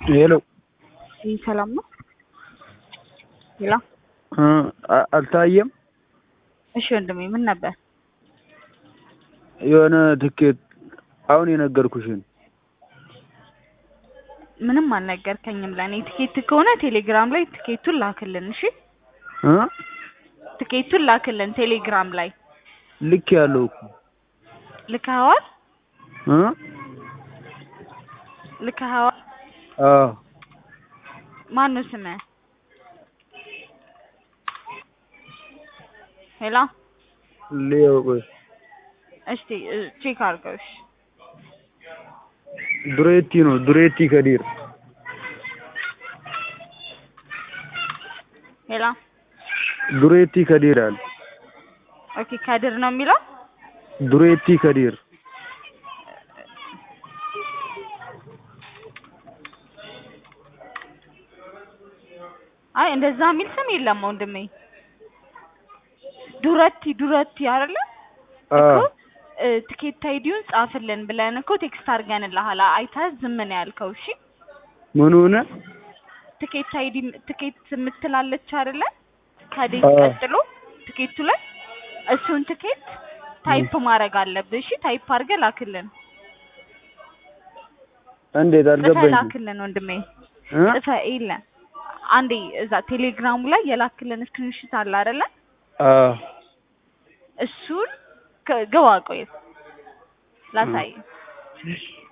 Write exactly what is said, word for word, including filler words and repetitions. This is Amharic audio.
Hello. ይህ ሰላም ነው? ሄሎ አልታየም? እሺ ወንድሜ ምን ነበር? የሆነ ትኬት አሁን የነገርኩሽን ምንም አልነገርከኝም። ለኔ ትኬት ከሆነ ቴሌግራም ላይ ትኬቱን ላክልን። እሺ እ ትኬቱን ላክልን ቴሌግራም ላይ ልክ ያለው እኮ ልከኸዋል? እ ልከኸዋል? አዎ ማነው ስምህ? ሄሎ ሌዮ እስቲ ቼክ አድርገው። እሺ ዱሬቲ ነው ዱሬቲ ከዲር ሄሎ ዱሬቲ ከዲር አለ። ኦኬ ከድር ነው የሚለው? ዱሬቲ ከዲር አይ እንደዛ የሚል ስም የለም ወንድሜ። ዱረቲ ዱረቲ አይደለ እኮ ትኬት አይዲውን ጻፍልን ብለን እኮ ቴክስት አድርገንልሃል። አይተህ ዝም ነው ያልከው። እሺ ምን ሆነ? ትኬት አይዲ ትኬት የምትላለች አይደለ ከዴት ቀጥሎ ትኬቱ ላይ እሱን ትኬት ታይፕ ማድረግ አለብህ። እሺ ታይፕ አድርገህ ላክልን። እንዴት አልገባኝም። ላክልን ወንድሜ ጽፈህ የለ አንዴ እዛ ቴሌግራሙ ላይ የላክልን ስክሪንሾት አለ አይደለ? አዎ እሱን ግባ ቆይ ላሳይ።